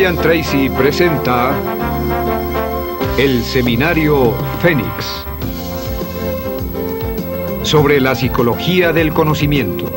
Brian Tracy presenta el Seminario Fénix sobre la psicología del conocimiento.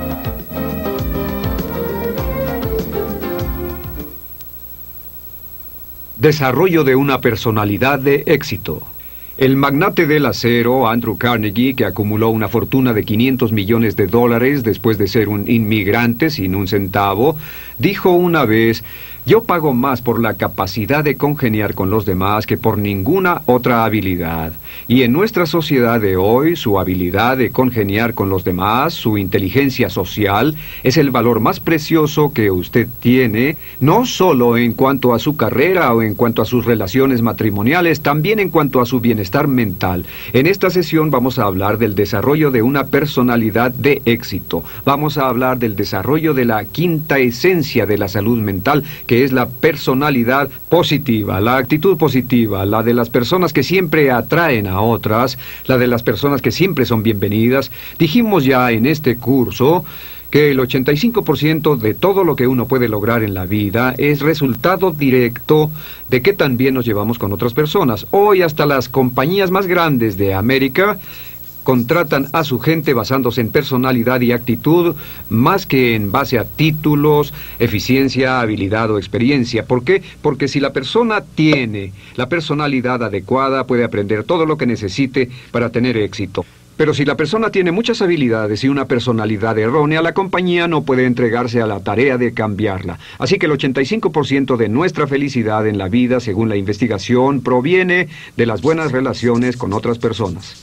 Desarrollo de una personalidad de éxito. El magnate del acero, Andrew Carnegie, que acumuló una fortuna de $500 millones después de ser un inmigrante sin un centavo, dijo una vez: "Yo pago más por la capacidad de congeniar con los demás que por ninguna otra habilidad". Y en nuestra sociedad de hoy, su habilidad de congeniar con los demás, su inteligencia social, es el valor más precioso que usted tiene, no solo en cuanto a su carrera o en cuanto a sus relaciones matrimoniales, también en cuanto a su bienestar mental. En esta sesión vamos a hablar del desarrollo de una personalidad de éxito. Vamos a hablar del desarrollo de la quinta esencia de la salud mental, que es la personalidad positiva, la actitud positiva, la de las personas que siempre atraen a otras, la de las personas que siempre son bienvenidas. Dijimos ya en este curso que el 85% de todo lo que uno puede lograr en la vida es resultado directo de qué tan bien nos llevamos con otras personas. Hoy hasta las compañías más grandes de América contratan a su gente basándose en personalidad y actitud más que en base a títulos, eficiencia, habilidad o experiencia. ¿Por qué? Porque si la persona tiene la personalidad adecuada, puede aprender todo lo que necesite para tener éxito. Pero si la persona tiene muchas habilidades y una personalidad errónea, la compañía no puede entregarse a la tarea de cambiarla. Así que el 85% de nuestra felicidad en la vida, según la investigación, proviene de las buenas relaciones con otras personas.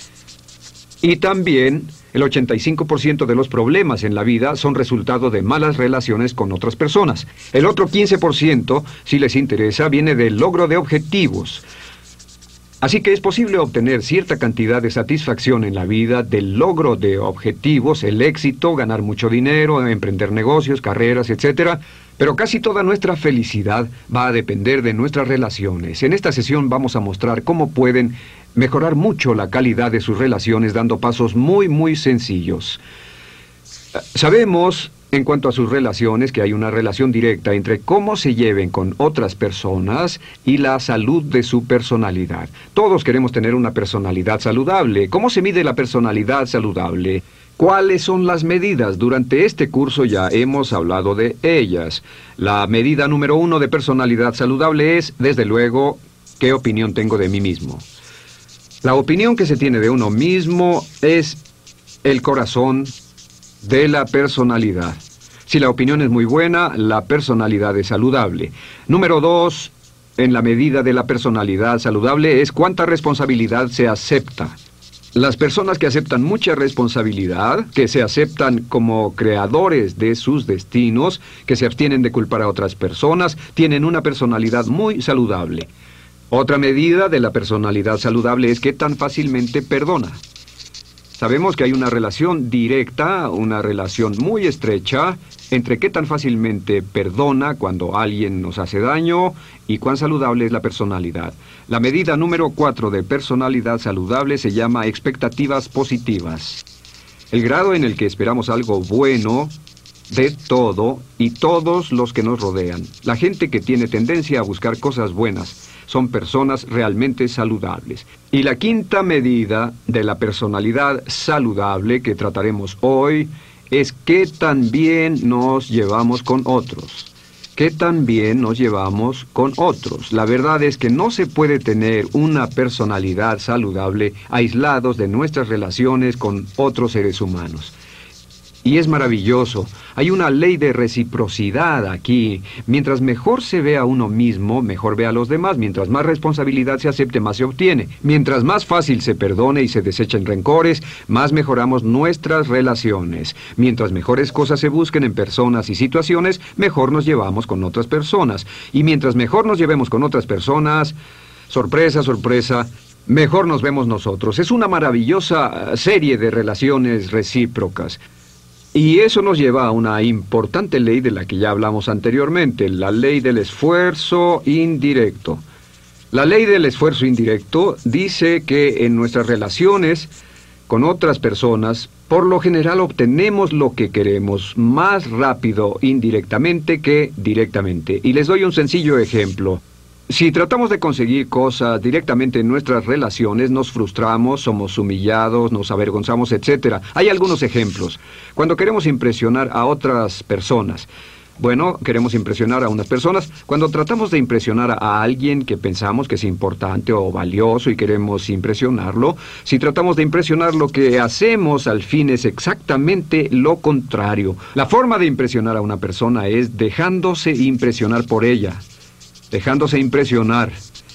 Y también el 85% de los problemas en la vida son resultado de malas relaciones con otras personas. El otro 15%, si les interesa, viene del logro de objetivos. Así que es posible obtener cierta cantidad de satisfacción en la vida del logro de objetivos, el éxito, ganar mucho dinero, emprender negocios, carreras, etc. Pero casi toda nuestra felicidad va a depender de nuestras relaciones. En esta sesión vamos a mostrar cómo pueden mejorar mucho la calidad de sus relaciones dando pasos muy sencillos. Sabemos, en cuanto a sus relaciones, que hay una relación directa entre cómo se lleven con otras personas y la salud de su personalidad. Todos queremos tener una personalidad saludable. ¿Cómo se mide la personalidad saludable? ¿Cuáles son las medidas? Durante este curso ya hemos hablado de ellas. La medida número 1 de personalidad saludable es, desde luego, ¿qué opinión tengo de mí mismo? La opinión que se tiene de uno mismo es el corazón de la personalidad. Si la opinión es muy buena, la personalidad es saludable. Número 2, en la medida de la personalidad saludable, es cuánta responsabilidad se acepta. Las personas que aceptan mucha responsabilidad, que se aceptan como creadores de sus destinos, que se abstienen de culpar a otras personas, tienen una personalidad muy saludable. Otra medida de la personalidad saludable es qué tan fácilmente perdona. Sabemos que hay una relación directa, una relación muy estrecha, entre qué tan fácilmente perdona cuando alguien nos hace daño y cuán saludable es la personalidad. La medida número 4 de personalidad saludable se llama expectativas positivas. El grado en el que esperamos algo bueno de todo y todos los que nos rodean. La gente que tiene tendencia a buscar cosas buenas son personas realmente saludables. Y la quinta medida de la personalidad saludable que trataremos hoy es qué tan bien nos llevamos con otros. ¿Qué tan bien nos llevamos con otros? La verdad es que no se puede tener una personalidad saludable aislados de nuestras relaciones con otros seres humanos. Y es maravilloso. Hay una ley de reciprocidad aquí. Mientras mejor se ve a uno mismo, mejor ve a los demás. Mientras más responsabilidad se acepte, más se obtiene. Mientras más fácil se perdone y se desechen rencores, más mejoramos nuestras relaciones. Mientras mejores cosas se busquen en personas y situaciones, mejor nos llevamos con otras personas. Y mientras mejor nos llevemos con otras personas, sorpresa, sorpresa, mejor nos vemos nosotros. Es una maravillosa serie de relaciones recíprocas. Y eso nos lleva a una importante ley de la que ya hablamos anteriormente, la ley del esfuerzo indirecto. La ley del esfuerzo indirecto dice que en nuestras relaciones con otras personas, por lo general obtenemos lo que queremos más rápido indirectamente que directamente. Y les doy un sencillo ejemplo. Si tratamos de conseguir cosas directamente en nuestras relaciones, nos frustramos, somos humillados, nos avergonzamos, etc. Hay algunos ejemplos. Cuando queremos impresionar a otras personas, queremos impresionar a unas personas. Cuando tratamos de impresionar a alguien que pensamos que es importante o valioso y queremos impresionarlo, si tratamos de impresionar, lo que hacemos al fin es exactamente lo contrario. La forma de impresionar a una persona es dejándose impresionar por ella, dejándose impresionar.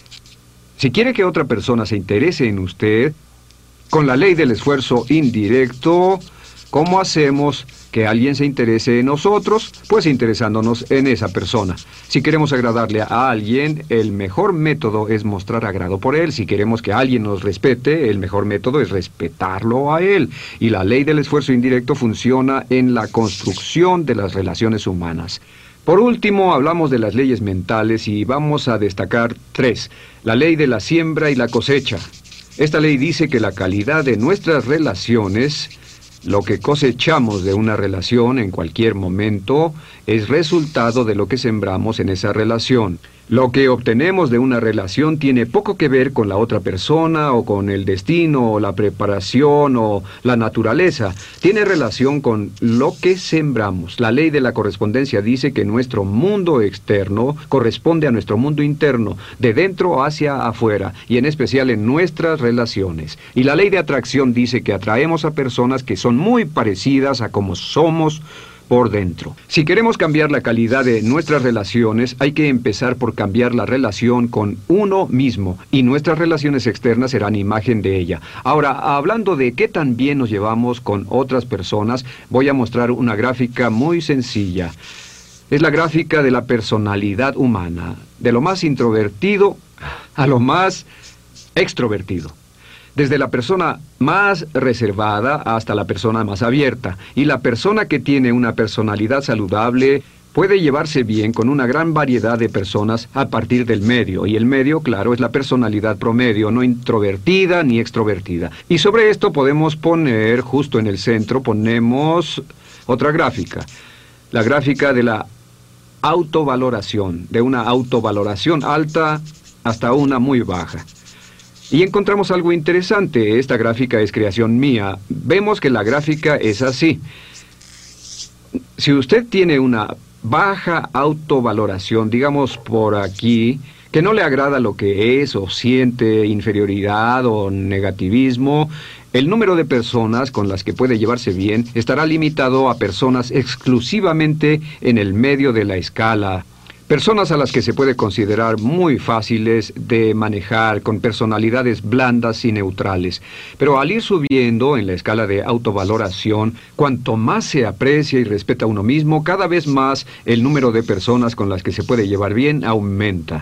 Si quiere que otra persona se interese en usted, con la ley del esfuerzo indirecto, ¿cómo hacemos que alguien se interese en nosotros? Pues interesándonos en esa persona. Si queremos agradarle a alguien, el mejor método es mostrar agrado por él. Si queremos que alguien nos respete, el mejor método es respetarlo a él. Y la ley del esfuerzo indirecto funciona en la construcción de las relaciones humanas. Por último, hablamos de las leyes mentales y vamos a destacar 3. La ley de la siembra y la cosecha. Esta ley dice que la calidad de nuestras relaciones, lo que cosechamos de una relación en cualquier momento, es resultado de lo que sembramos en esa relación. Lo que obtenemos de una relación tiene poco que ver con la otra persona o con el destino o la preparación o la naturaleza. Tiene relación con lo que sembramos. La ley de la correspondencia dice que nuestro mundo externo corresponde a nuestro mundo interno, de dentro hacia afuera, y en especial en nuestras relaciones. Y la ley de atracción dice que atraemos a personas que son muy parecidas a como somos por dentro. Si queremos cambiar la calidad de nuestras relaciones, hay que empezar por cambiar la relación con uno mismo, y nuestras relaciones externas serán imagen de ella. Ahora, hablando de qué tan bien nos llevamos con otras personas, voy a mostrar una gráfica muy sencilla. Es la gráfica de la personalidad humana, de lo más introvertido a lo más extrovertido. Desde la persona más reservada hasta la persona más abierta. Y la persona que tiene una personalidad saludable puede llevarse bien con una gran variedad de personas a partir del medio. Y el medio, claro, es la personalidad promedio, no introvertida ni extrovertida. Y sobre esto podemos poner, justo en el centro, ponemos otra gráfica. La gráfica de la autovaloración, de una autovaloración alta hasta una muy baja. Y encontramos algo interesante. Esta gráfica es creación mía. Vemos que la gráfica es así. Si usted tiene una baja autovaloración, digamos por aquí, que no le agrada lo que es o siente inferioridad o negativismo, el número de personas con las que puede llevarse bien estará limitado a personas exclusivamente en el medio de la escala. Personas a las que se puede considerar muy fáciles de manejar, con personalidades blandas y neutrales. Pero al ir subiendo en la escala de autovaloración, cuanto más se aprecia y respeta a uno mismo, cada vez más el número de personas con las que se puede llevar bien aumenta.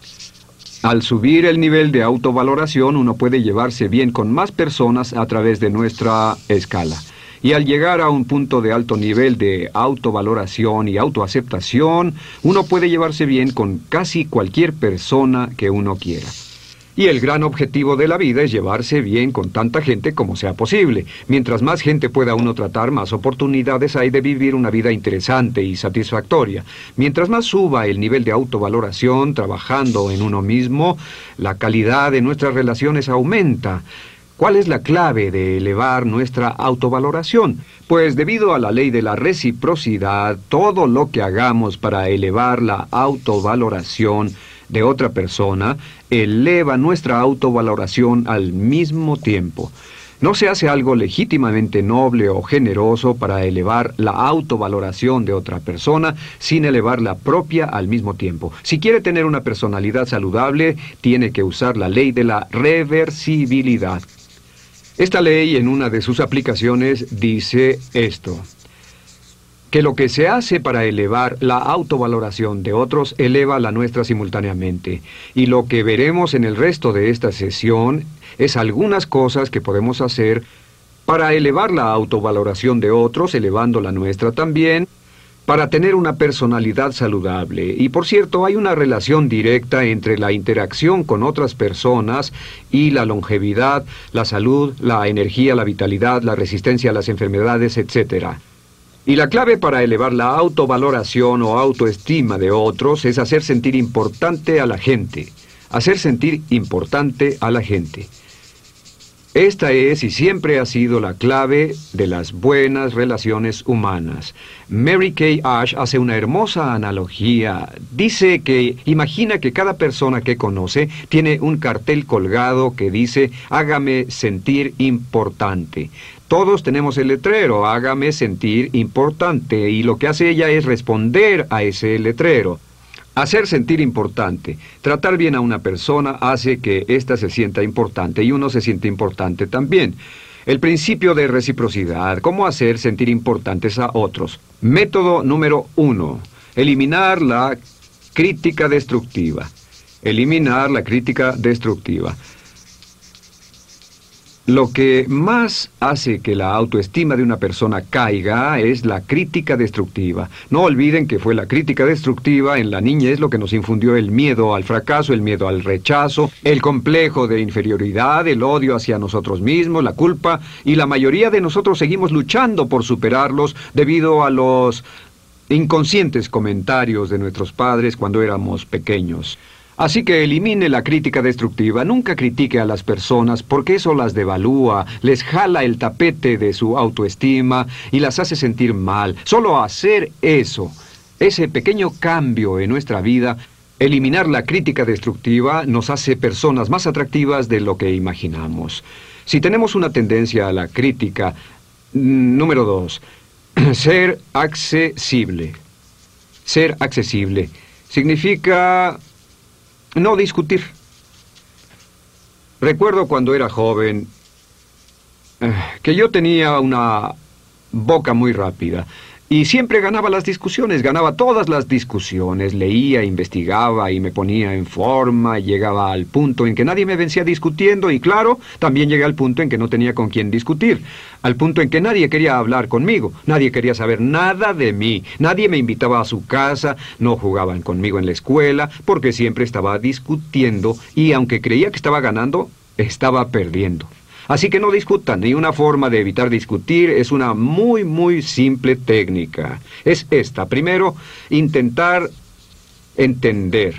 Al subir el nivel de autovaloración, uno puede llevarse bien con más personas a través de nuestra escala. Y al llegar a un punto de alto nivel de autovaloración y autoaceptación, uno puede llevarse bien con casi cualquier persona que uno quiera. Y el gran objetivo de la vida es llevarse bien con tanta gente como sea posible. Mientras más gente pueda uno tratar, más oportunidades hay de vivir una vida interesante y satisfactoria. Mientras más suba el nivel de autovaloración, trabajando en uno mismo, la calidad de nuestras relaciones aumenta. ¿Cuál es la clave de elevar nuestra autovaloración? Pues debido a la ley de la reciprocidad, todo lo que hagamos para elevar la autovaloración de otra persona, eleva nuestra autovaloración al mismo tiempo. No se hace algo legítimamente noble o generoso para elevar la autovaloración de otra persona sin elevar la propia al mismo tiempo. Si quiere tener una personalidad saludable, tiene que usar la ley de la reversibilidad. Esta ley, en una de sus aplicaciones, dice esto: que lo que se hace para elevar la autovaloración de otros eleva la nuestra simultáneamente. Y lo que veremos en el resto de esta sesión es algunas cosas que podemos hacer para elevar la autovaloración de otros, elevando la nuestra también, para tener una personalidad saludable. Y por cierto, hay una relación directa entre la interacción con otras personas y la longevidad, la salud, la energía, la vitalidad, la resistencia a las enfermedades, etc. Y la clave para elevar la autovaloración o autoestima de otros es hacer sentir importante a la gente. Hacer sentir importante a la gente. Esta es y siempre ha sido la clave de las buenas relaciones humanas. Mary Kay Ash hace una hermosa analogía. Dice que imagina que cada persona que conoce tiene un cartel colgado que dice «Hágame sentir importante». Todos tenemos el letrero «Hágame sentir importante» y lo que hace ella es responder a ese letrero. Hacer sentir importante. Tratar bien a una persona hace que ésta se sienta importante y uno se siente importante también. El principio de reciprocidad. ¿Cómo hacer sentir importantes a otros? Método número 1. Eliminar la crítica destructiva. Eliminar la crítica destructiva. Lo que más hace que la autoestima de una persona caiga es la crítica destructiva. No olviden que fue la crítica destructiva en la niñez lo que nos infundió el miedo al fracaso, el miedo al rechazo, el complejo de inferioridad, el odio hacia nosotros mismos, la culpa, y la mayoría de nosotros seguimos luchando por superarlos debido a los inconscientes comentarios de nuestros padres cuando éramos pequeños. Así que elimine la crítica destructiva, nunca critique a las personas porque eso las devalúa, les jala el tapete de su autoestima y las hace sentir mal. Solo hacer eso, ese pequeño cambio en nuestra vida, eliminar la crítica destructiva, nos hace personas más atractivas de lo que imaginamos. Si tenemos una tendencia a la crítica, número 2, ser accesible. Ser accesible significa no discutir. Recuerdo cuando era joven que yo tenía una boca muy rápida y siempre ganaba las discusiones, ganaba todas las discusiones, leía, investigaba y me ponía en forma, llegaba al punto en que nadie me vencía discutiendo y claro, también llegué al punto en que no tenía con quién discutir, al punto en que nadie quería hablar conmigo, nadie quería saber nada de mí, nadie me invitaba a su casa, no jugaban conmigo en la escuela, porque siempre estaba discutiendo y aunque creía que estaba ganando, estaba perdiendo. Así que no discutan, y una forma de evitar discutir es una muy simple técnica. Es esta. Primero, intentar entender.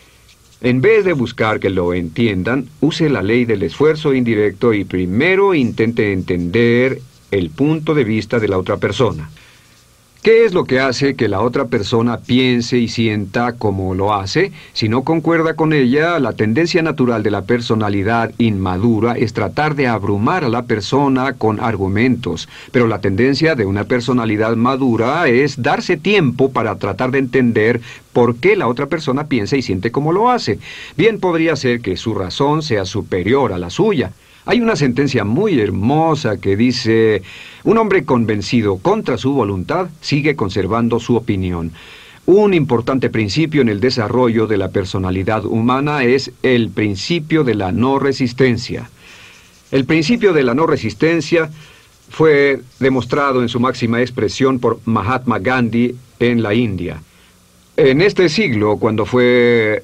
En vez de buscar que lo entiendan, use la ley del esfuerzo indirecto y primero intente entender el punto de vista de la otra persona. ¿Qué es lo que hace que la otra persona piense y sienta como lo hace? Si no concuerda con ella, la tendencia natural de la personalidad inmadura es tratar de abrumar a la persona con argumentos. Pero la tendencia de una personalidad madura es darse tiempo para tratar de entender por qué la otra persona piensa y siente como lo hace. Bien podría ser que su razón sea superior a la suya. Hay una sentencia muy hermosa que dice: un hombre convencido contra su voluntad sigue conservando su opinión. Un importante principio en el desarrollo de la personalidad humana es el principio de la no resistencia. El principio de la no resistencia fue demostrado en su máxima expresión por Mahatma Gandhi en la India. En este siglo, cuando fue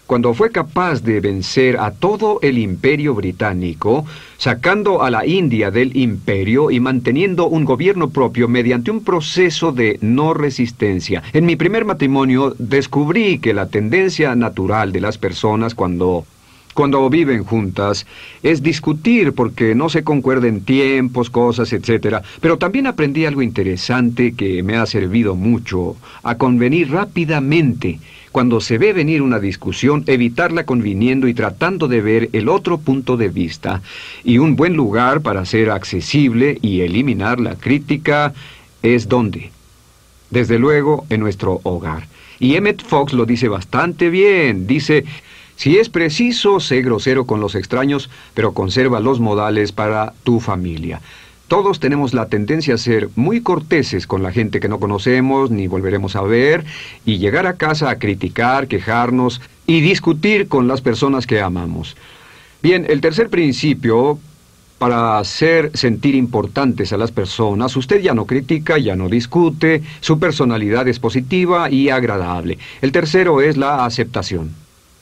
capaz de vencer a todo el imperio británico, sacando a la India del imperio y manteniendo un gobierno propio mediante un proceso de no resistencia. En mi primer matrimonio descubrí que la tendencia natural de las personas cuando viven juntas es discutir porque no se concuerden tiempos, cosas, etc. Pero también aprendí algo interesante que me ha servido mucho, a convenir rápidamente. Cuando se ve venir una discusión, evitarla conviniendo y tratando de ver el otro punto de vista. Y un buen lugar para ser accesible y eliminar la crítica es ¿dónde? Desde luego, en nuestro hogar. Y Emmett Fox lo dice bastante bien. Dice: si es preciso, sé grosero con los extraños, pero conserva los modales para tu familia. Todos tenemos la tendencia a ser muy corteses con la gente que no conocemos ni volveremos a ver y llegar a casa a criticar, quejarnos y discutir con las personas que amamos. Bien, el tercer principio Para hacer sentir importantes a las personas, usted ya no critica, ya no discute, su personalidad es positiva y agradable. El tercero es la aceptación.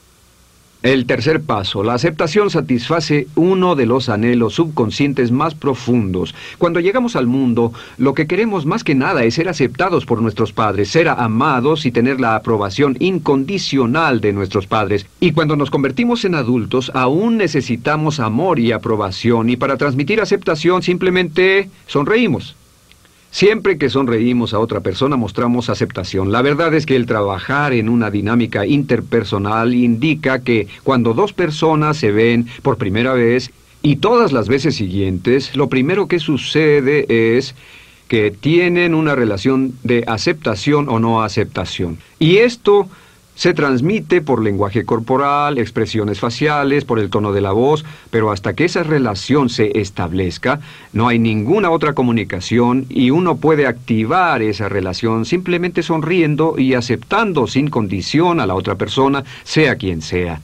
El tercer paso, la aceptación satisface uno de los anhelos subconscientes más profundos. Cuando llegamos al mundo, lo que queremos más que nada es ser aceptados por nuestros padres, ser amados y tener la aprobación incondicional de nuestros padres. Y cuando nos convertimos en adultos, aún necesitamos amor y aprobación, y para transmitir aceptación simplemente sonreímos. Siempre que sonreímos a otra persona mostramos aceptación. La verdad es que el trabajar en una dinámica interpersonal indica que cuando dos personas se ven por primera vez y todas las veces siguientes, lo primero que sucede es que tienen una relación de aceptación o no aceptación. Y esto se transmite por lenguaje corporal, expresiones faciales, por el tono de la voz, pero hasta que esa relación se establezca, no hay ninguna otra comunicación y uno puede activar esa relación simplemente sonriendo y aceptando sin condición a la otra persona, sea quien sea.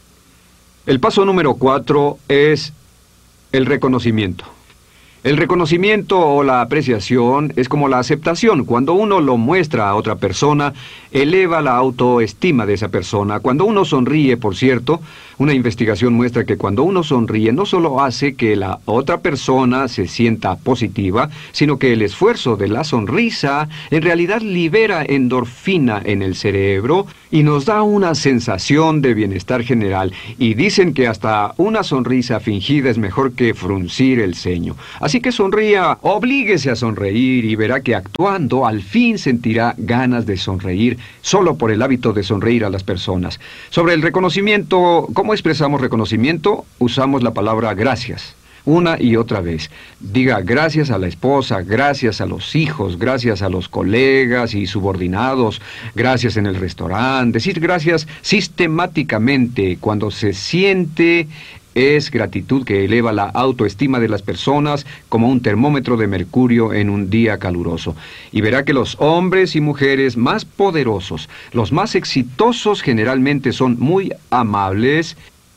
El paso número 4 es el reconocimiento. El reconocimiento o la apreciación es como la aceptación. Cuando uno lo muestra a otra persona, eleva la autoestima de esa persona. Cuando uno sonríe, por cierto, una investigación muestra que cuando uno sonríe no solo hace que la otra persona se sienta positiva, sino que el esfuerzo de la sonrisa en realidad libera endorfina en el cerebro y nos da una sensación de bienestar general. Y dicen que hasta una sonrisa fingida es mejor que fruncir el ceño. Así que sonría, oblíguese a sonreír y verá que actuando al fin sentirá ganas de sonreír solo por el hábito de sonreír a las personas. Sobre el reconocimiento, ¿cómo expresamos reconocimiento? Usamos la palabra gracias. Una y otra vez. Diga gracias a la esposa, gracias a los hijos, gracias a los colegas y subordinados, gracias en el restaurante. Decir gracias sistemáticamente cuando se siente es gratitud que eleva la autoestima de las personas como un termómetro de mercurio en un día caluroso. Y verá que los hombres y mujeres más poderosos, los más exitosos generalmente son muy amables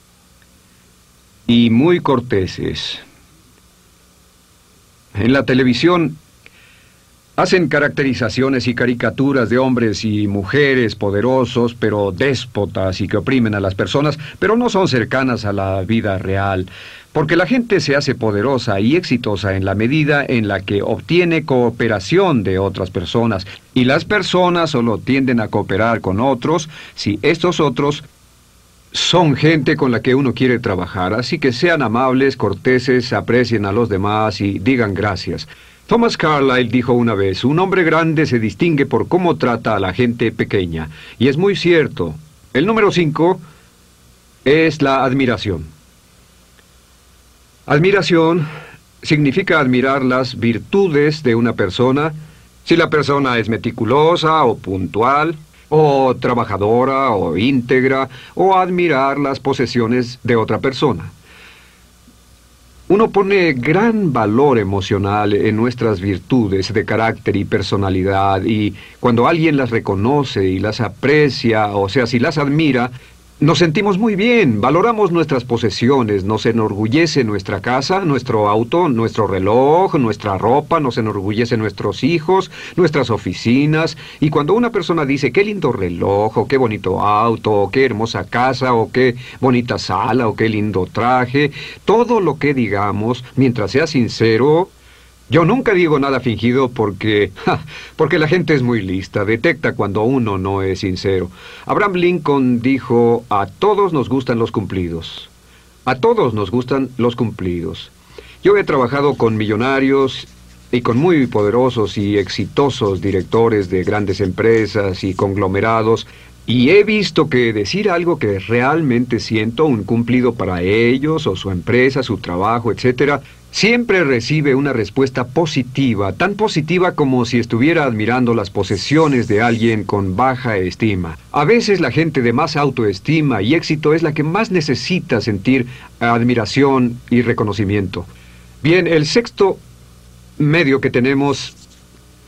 y muy corteses. En la televisión hacen caracterizaciones y caricaturas de hombres y mujeres poderosos, pero déspotas y que oprimen a las personas, pero no son cercanas a la vida real, porque la gente se hace poderosa y exitosa en la medida en la que obtiene cooperación de otras personas, y las personas solo tienden a cooperar con otros si estos otros son gente con la que uno quiere trabajar. Así que sean amables, corteses, aprecien a los demás y digan gracias. Thomas Carlyle dijo una vez, un hombre grande se distingue por cómo trata a la gente pequeña. Y es muy cierto. El número 5 es la admiración. Admiración significa admirar las virtudes de una persona. Si la persona es meticulosa o puntual, o trabajadora o íntegra, o admirar las posesiones de otra persona. Uno pone gran valor emocional en nuestras virtudes de carácter y personalidad, y cuando alguien las reconoce y las aprecia, o sea, si las admira, nos sentimos muy bien, valoramos nuestras posesiones, nos enorgullece nuestra casa, nuestro auto, nuestro reloj, nuestra ropa, nos enorgullece nuestros hijos, nuestras oficinas, y cuando una persona dice qué lindo reloj, o qué bonito auto, o qué hermosa casa, o qué bonita sala, o qué lindo traje, todo lo que digamos, mientras sea sincero. Yo nunca digo nada fingido porque la gente es muy lista, detecta cuando uno no es sincero. Abraham Lincoln dijo, a todos nos gustan los cumplidos. A todos nos gustan los cumplidos. Yo he trabajado con millonarios y con muy poderosos y exitosos directores de grandes empresas y conglomerados, y he visto que decir algo que realmente siento, un cumplido para ellos o su empresa, su trabajo, etcétera, siempre recibe una respuesta positiva, tan positiva como si estuviera admirando las posesiones de alguien con baja estima. A veces la gente de más autoestima y éxito es la que más necesita sentir admiración y reconocimiento. Bien, el sexto medio que tenemos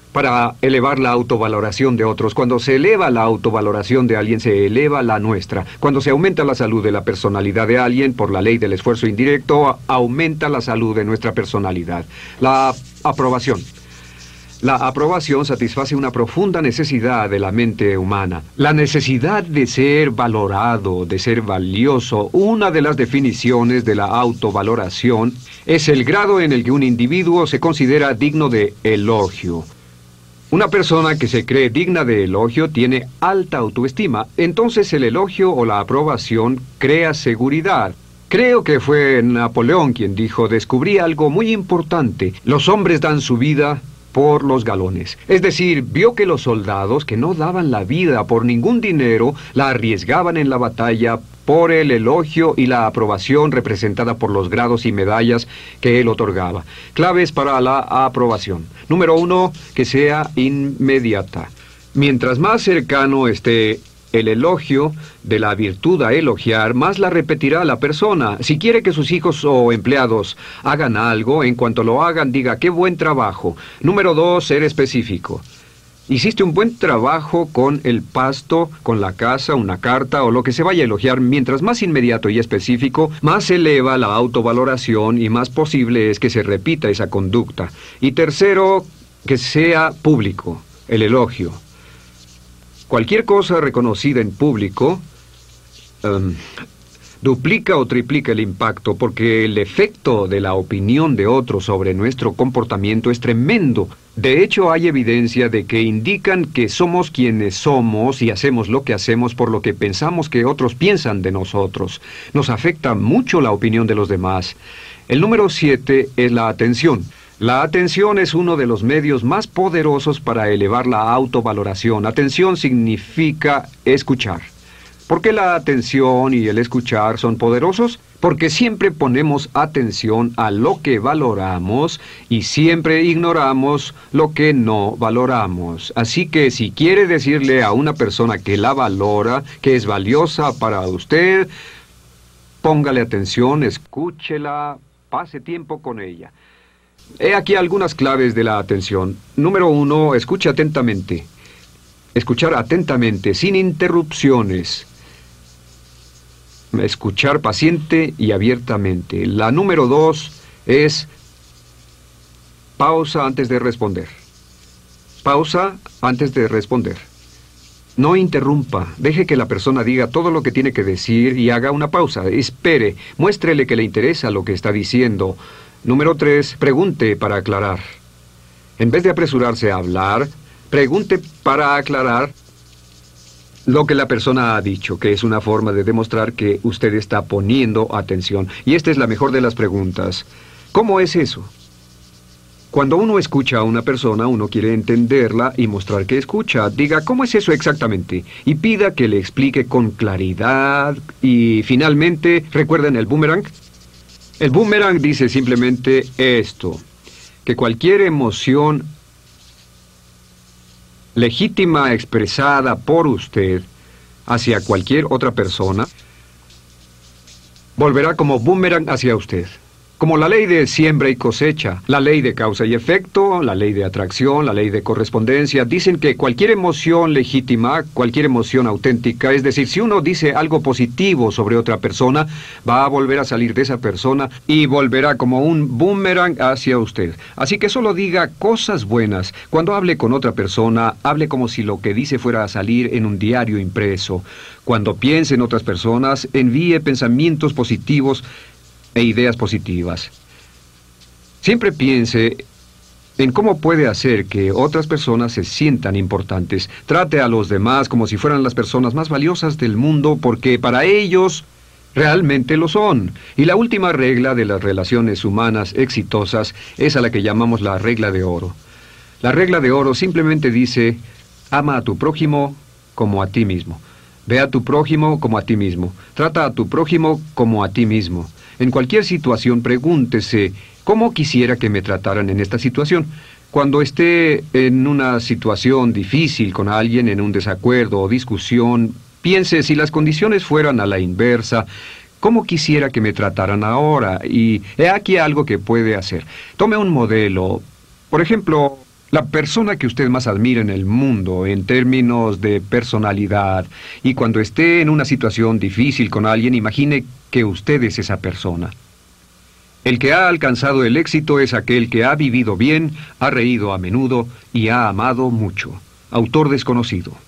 para elevar la autovaloración de otros. Cuando se eleva la autovaloración de alguien, se eleva la nuestra. Cuando se aumenta la salud de la personalidad de alguien por la ley del esfuerzo indirecto, aumenta la salud de nuestra personalidad. La aprobación. La aprobación satisface una profunda necesidad de la mente humana. La necesidad de ser valorado, de ser valioso. Una de las definiciones de la autovaloración es el grado en el que un individuo se considera digno de elogio. Una persona que se cree digna de elogio tiene alta autoestima. Entonces el elogio o la aprobación crea seguridad. Creo que fue Napoleón quien dijo: descubrí algo muy importante. Los hombres dan su vida por los galones. Es decir, vio que los soldados que no daban la vida por ningún dinero, la arriesgaban en la batalla por el elogio y la aprobación representada por los grados y medallas que él otorgaba. Claves para la aprobación. Número 1, que sea inmediata. Mientras más cercano esté el elogio de la virtud a elogiar, más la repetirá la persona. Si quiere que sus hijos o empleados hagan algo, en cuanto lo hagan, diga: ¡qué buen trabajo! Número 2, ser específico. Hiciste un buen trabajo con el pasto, con la casa, una carta o lo que se vaya a elogiar. Mientras más inmediato y específico, más eleva la autovaloración y más posible es que se repita esa conducta. Y tercero, que sea público, el elogio. Cualquier cosa reconocida en público duplica o triplica el impacto, porque el efecto de la opinión de otros sobre nuestro comportamiento es tremendo. De hecho, hay evidencia de que indican que somos quienes somos y hacemos lo que hacemos por lo que pensamos que otros piensan de nosotros. Nos afecta mucho la opinión de los demás. El número 7 es la atención. La atención es uno de los medios más poderosos para elevar la autovaloración. Atención significa escuchar. ¿Por qué la atención y el escuchar son poderosos? Porque siempre ponemos atención a lo que valoramos y siempre ignoramos lo que no valoramos. Así que si quiere decirle a una persona que la valora, que es valiosa para usted, póngale atención, escúchela, pase tiempo con ella. He aquí algunas claves de la atención. Número 1, escuche atentamente. Escuchar atentamente, sin interrupciones. Escuchar paciente y abiertamente. La número 2 es pausa antes de responder. Pausa antes de responder. No interrumpa. Deje que la persona diga todo lo que tiene que decir y haga una pausa. Espere. Muéstrele que le interesa lo que está diciendo. Número 3, pregunte para aclarar. En vez de apresurarse a hablar, pregunte para aclarar lo que la persona ha dicho, que es una forma de demostrar que usted está poniendo atención. Y esta es la mejor de las preguntas. ¿Cómo es eso? Cuando uno escucha a una persona, uno quiere entenderla y mostrar que escucha. Diga: ¿cómo es eso exactamente? Y pida que le explique con claridad. Y finalmente, ¿recuerdan el boomerang? El boomerang dice simplemente esto: que cualquier emoción legítima expresada por usted hacia cualquier otra persona volverá como boomerang hacia usted. Como la ley de siembra y cosecha, la ley de causa y efecto, la ley de atracción, la ley de correspondencia, dicen que cualquier emoción legítima, cualquier emoción auténtica, es decir, si uno dice algo positivo sobre otra persona, va a volver a salir de esa persona y volverá como un boomerang hacia usted. Así que solo diga cosas buenas. Cuando hable con otra persona, hable como si lo que dice fuera a salir en un diario impreso. Cuando piense en otras personas, envíe pensamientos positivos e ideas positivas. Siempre piense en cómo puede hacer que otras personas se sientan importantes. Trate a los demás como si fueran las personas más valiosas del mundo, porque para ellos realmente lo son. Y la última regla de las relaciones humanas exitosas es a la que llamamos la regla de oro. La regla de oro simplemente dice: ama a tu prójimo como a ti mismo. Ve a tu prójimo como a ti mismo. Trata a tu prójimo como a ti mismo. En cualquier situación, pregúntese: ¿cómo quisiera que me trataran en esta situación? Cuando esté en una situación difícil con alguien, en un desacuerdo o discusión, piense: si las condiciones fueran a la inversa, ¿cómo quisiera que me trataran ahora? Y he aquí algo que puede hacer. Tome un modelo. Por ejemplo, La persona que usted más admira en el mundo en términos de personalidad, y cuando esté en una situación difícil con alguien, imagine que usted es esa persona. El que ha alcanzado el éxito es aquel que ha vivido bien, ha reído a menudo y ha amado mucho. Autor desconocido.